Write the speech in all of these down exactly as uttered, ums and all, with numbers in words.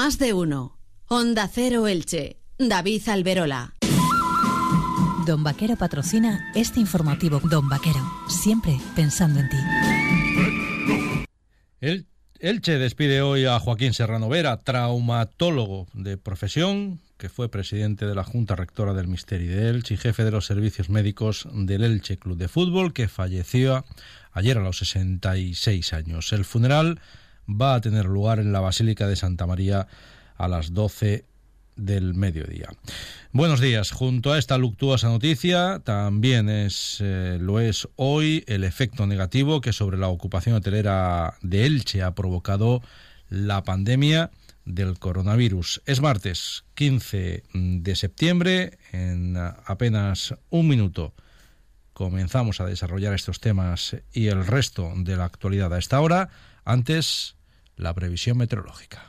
Más de uno. Onda Cero Elche. David Alberola. Don Vaquero patrocina este informativo. Don Vaquero, siempre pensando en ti. El Elche despide hoy a Joaquín Serrano Vera, traumatólogo de profesión, que fue presidente de la Junta Rectora del Misteri de Elche y jefe de los servicios médicos del Elche Club de Fútbol, que falleció ayer a los sesenta y seis años. El funeral va a tener lugar en la Basílica de Santa María a las doce del mediodía. Buenos días. Junto a esta luctuosa noticia, también es eh, lo es hoy el efecto negativo que sobre la ocupación hotelera de Elche ha provocado la pandemia del coronavirus. Es martes quince de septiembre. En apenas un minuto comenzamos a desarrollar estos temas y el resto de la actualidad a esta hora. Antes, la previsión meteorológica.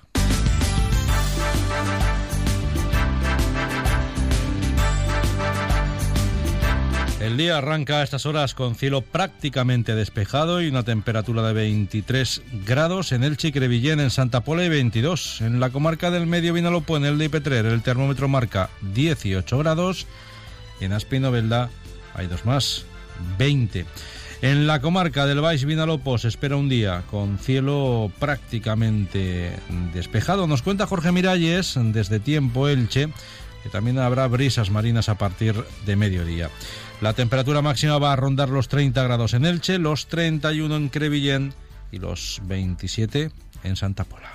El día arranca a estas horas con cielo prácticamente despejado y una temperatura de veintitrés grados en Elche y Crevillén, en Santa Pola y veintidós. En la comarca del Medio Vinalopó, en Elda y Petrer, el termómetro marca dieciocho grados. En Aspe y Novelda hay dos más, veinte. En la comarca del Baix Vinalopó se espera un día con cielo prácticamente despejado. Nos cuenta Jorge Miralles desde Tiempo Elche que también habrá brisas marinas a partir de mediodía. La temperatura máxima va a rondar los treinta grados en Elche, los treinta y uno en Crevillén y los veintisiete en Santa Pola.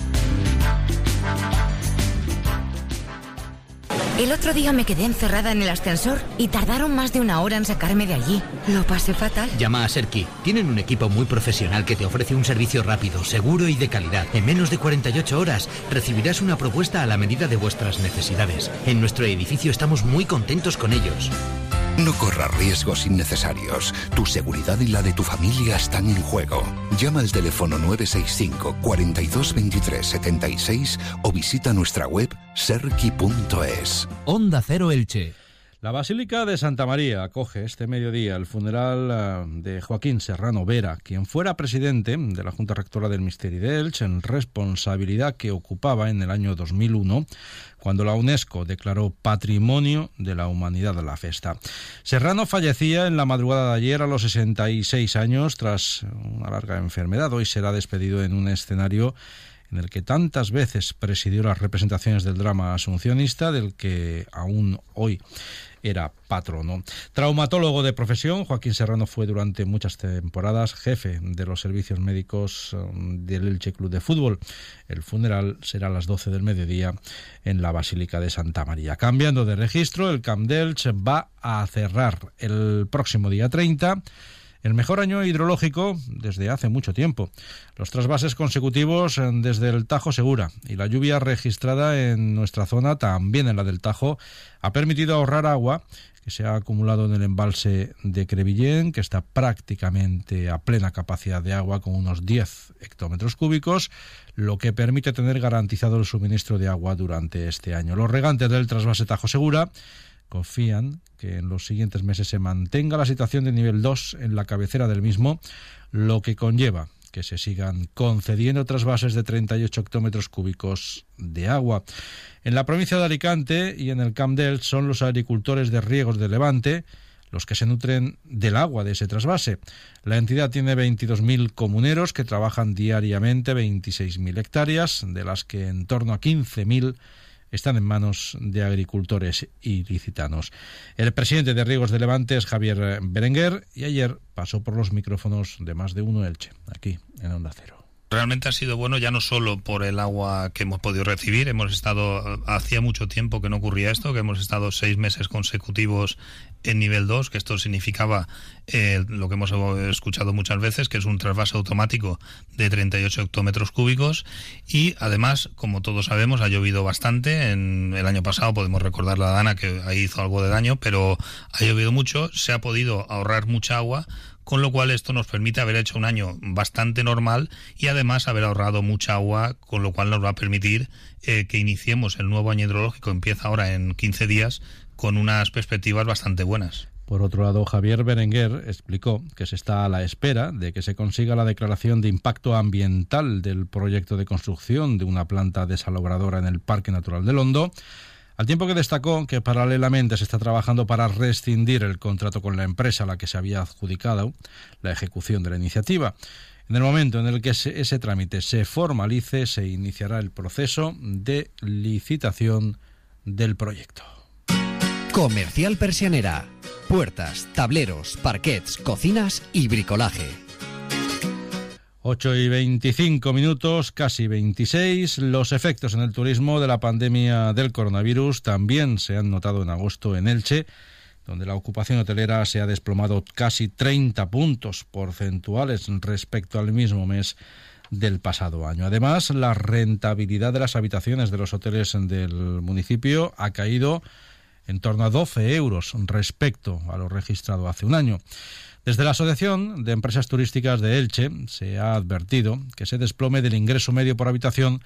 El otro día me quedé encerrada en el ascensor y tardaron más de una hora en sacarme de allí. Lo pasé fatal. Llama a Serki. Tienen un equipo muy profesional que te ofrece un servicio rápido, seguro y de calidad. En menos de cuarenta y ocho horas recibirás una propuesta a la medida de vuestras necesidades. En nuestro edificio estamos muy contentos con ellos. No corras riesgos innecesarios. Tu seguridad y la de tu familia están en juego. Llama al teléfono nueve seis cinco, cuatro dos, veintitrés, setenta y seis o visita nuestra web serki punto es. Onda Cero Elche. La Basílica de Santa María acoge este mediodía el funeral de Joaquín Serrano Vera, quien fuera presidente de la Junta Rectora del Misteri de Elche, en responsabilidad que ocupaba en el año dos mil uno, cuando la UNESCO declaró Patrimonio de la Humanidad de la festa. Serrano fallecía en la madrugada de ayer a los sesenta y seis años tras una larga enfermedad. Hoy será despedido en un escenario en el que tantas veces presidió las representaciones del drama asuncionista, del que aún hoy era patrono. Traumatólogo de profesión, Joaquín Serrano fue durante muchas temporadas jefe de los servicios médicos del Elche Club de Fútbol. El funeral será a las doce del mediodía en la Basílica de Santa María. Cambiando de registro, el Camp d'Elche va a cerrar el próximo día treinta el mejor año hidrológico desde hace mucho tiempo. Los trasvases consecutivos desde el Tajo Segura y la lluvia registrada en nuestra zona, también en la del Tajo, ha permitido ahorrar agua que se ha acumulado en el embalse de Crevillén, que está prácticamente a plena capacidad de agua con unos diez hectómetros cúbicos, lo que permite tener garantizado el suministro de agua durante este año. Los regantes del trasvase Tajo Segura confían que en los siguientes meses se mantenga la situación de nivel dos en la cabecera del mismo, lo que conlleva que se sigan concediendo trasvases de treinta y ocho hectómetros cúbicos de agua. En la provincia de Alicante y en el Camp d'Elche son los agricultores de riegos de Levante los que se nutren del agua de ese trasvase. La entidad tiene veintidós mil comuneros que trabajan diariamente veintiséis mil hectáreas, de las que en torno a quince mil están en manos de agricultores ilicitanos. El presidente de Riegos de Levante es Javier Berenguer y ayer pasó por los micrófonos de Más de Uno Elche, aquí en Onda Cero. Realmente ha sido bueno ya no solo por el agua que hemos podido recibir, hemos estado, hacía mucho tiempo que no ocurría esto, que hemos estado seis meses consecutivos en nivel dos, que esto significaba eh, lo que hemos escuchado muchas veces, que es un trasvase automático de treinta y ocho hectómetros cúbicos, y además, como todos sabemos, ha llovido bastante. En el año pasado podemos recordar la Dana, que ahí hizo algo de daño, pero ha llovido mucho, se ha podido ahorrar mucha agua, con lo cual esto nos permite haber hecho un año bastante normal y además haber ahorrado mucha agua, con lo cual nos va a permitir eh, que iniciemos el nuevo año hidrológico, empieza ahora en quince días, con unas perspectivas bastante buenas. Por otro lado, Javier Berenguer explicó que se está a la espera de que se consiga la declaración de impacto ambiental del proyecto de construcción de una planta desalobradora en el Parque Natural del Hondo, al tiempo que destacó que paralelamente se está trabajando para rescindir el contrato con la empresa a la que se había adjudicado la ejecución de la iniciativa. En el momento en el que ese, ese trámite se formalice, se iniciará el proceso de licitación del proyecto. Comercial Persianera. Puertas, tableros, parquets, cocinas y bricolaje. ocho y veinticinco minutos, casi veintiséis. Los efectos en el turismo de la pandemia del coronavirus también se han notado en agosto en Elche, donde la ocupación hotelera se ha desplomado casi treinta puntos porcentuales respecto al mismo mes del pasado año. Además, la rentabilidad de las habitaciones de los hoteles del municipio ha caído en torno a doce euros respecto a lo registrado hace un año. Desde la Asociación de Empresas Turísticas de Elche se ha advertido que ese desplome del ingreso medio por habitación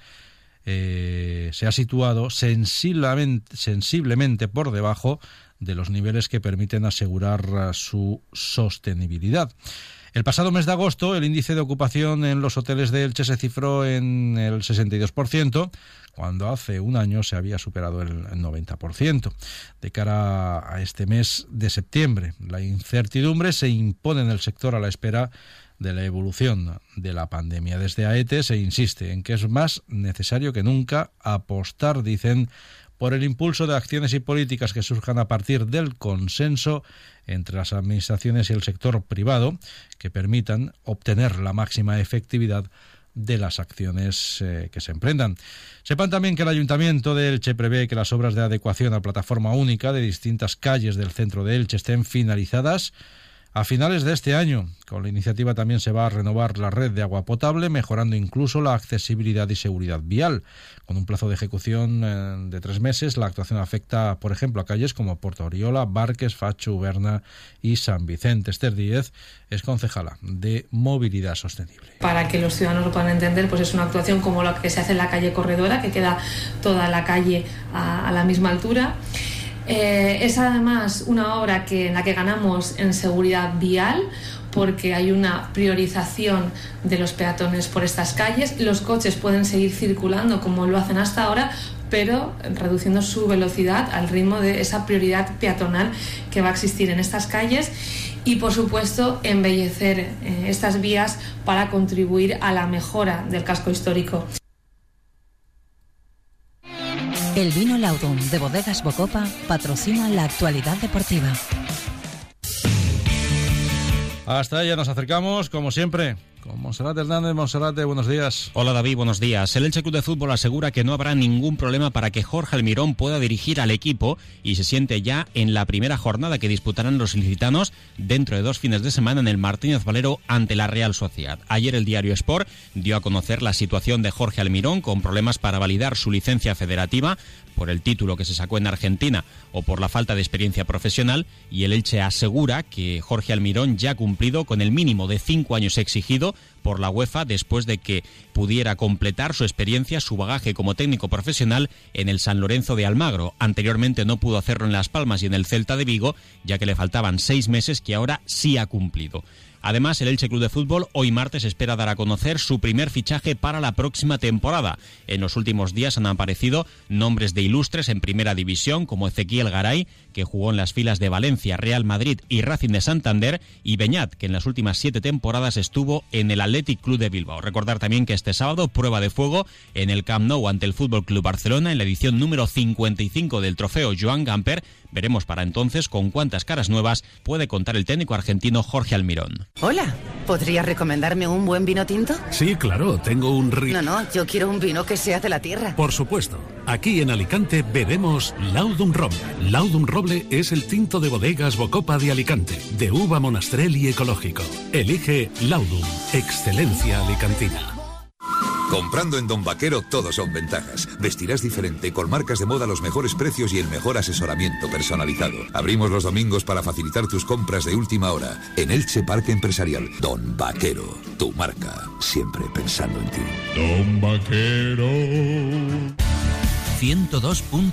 eh, se ha situado sensiblemente, sensiblemente por debajo de los niveles que permiten asegurar su sostenibilidad. El pasado mes de agosto, el índice de ocupación en los hoteles de Elche se cifró en el sesenta y dos por ciento, cuando hace un año se había superado el noventa por ciento. De cara a este mes de septiembre, la incertidumbre se impone en el sector a la espera de la evolución de la pandemia. Desde AETE se insiste en que es más necesario que nunca apostar, dicen, por el impulso de acciones y políticas que surjan a partir del consenso entre las administraciones y el sector privado, que permitan obtener la máxima efectividad de las acciones eh, que se emprendan. Sepan también que el Ayuntamiento de Elche prevé que las obras de adecuación a plataforma única de distintas calles del centro de Elche estén finalizadas a finales de este año. Con la iniciativa también se va a renovar la red de agua potable, mejorando incluso la accesibilidad y seguridad vial. Con un plazo de ejecución eh, de tres meses, la actuación afecta, por ejemplo, a calles como Porta Oriola, Barques, Facho, Uberna y San Vicente. Esther Díez es concejala de Movilidad Sostenible. Para que los ciudadanos lo puedan entender, pues es una actuación como la que se hace en la calle Corredora, que queda toda la calle a, a la misma altura. Eh, es además una obra que, en la que ganamos en seguridad vial, porque hay una priorización de los peatones por estas calles. Los coches pueden seguir circulando como lo hacen hasta ahora, pero reduciendo su velocidad al ritmo de esa prioridad peatonal que va a existir en estas calles. Y, por supuesto, embellecer eh, estas vías para contribuir a la mejora del casco histórico. El vino Laudum de Bodegas Bocopa patrocina la actualidad deportiva. Hasta ella nos acercamos, como siempre, con Monserrat Hernández. Monserrat, buenos días. Hola David, buenos días. El Elche Club de Fútbol asegura que no habrá ningún problema para que Jorge Almirón pueda dirigir al equipo y se siente ya en la primera jornada que disputarán los ilicitanos dentro de dos fines de semana en el Martínez Valero ante la Real Sociedad. Ayer el diario Sport dio a conocer la situación de Jorge Almirón con problemas para validar su licencia federativa por el título que se sacó en Argentina o por la falta de experiencia profesional, y el Elche asegura que Jorge Almirón ya ha cumplido con el mínimo de cinco años exigido por la UEFA después de que pudiera completar su experiencia, su bagaje como técnico profesional en el San Lorenzo de Almagro. Anteriormente no pudo hacerlo en Las Palmas y en el Celta de Vigo, ya que le faltaban seis meses que ahora sí ha cumplido. Además, el Elche Club de Fútbol hoy martes espera dar a conocer su primer fichaje para la próxima temporada. En los últimos días han aparecido nombres de ilustres en primera división como Ezequiel Garay, que jugó en las filas de Valencia, Real Madrid y Racing de Santander, y Beñat, que en las últimas siete temporadas estuvo en el Athletic Club de Bilbao. Recordar también que este sábado prueba de fuego en el Camp Nou ante el Fútbol Club Barcelona en la edición número cincuenta y cinco del trofeo Joan Gamper. Veremos para entonces con cuántas caras nuevas puede contar el técnico argentino Jorge Almirón. Hola, ¿podrías recomendarme un buen vino tinto? Sí, claro, tengo un... Ri... No, no, yo quiero un vino que sea de la tierra. Por supuesto. Aquí en Alicante bebemos Laudum Roble. Laudum Roble es el tinto de Bodegas Bocopa de Alicante, de uva monastrell y ecológico. Elige Laudum, excelencia alicantina. Comprando en Don Vaquero todo son ventajas. Vestirás diferente, con marcas de moda a los mejores precios y el mejor asesoramiento personalizado. Abrimos los domingos para facilitar tus compras de última hora. En Elche Parque Empresarial, Don Vaquero, tu marca, siempre pensando en ti. Don Vaquero. ciento dos punto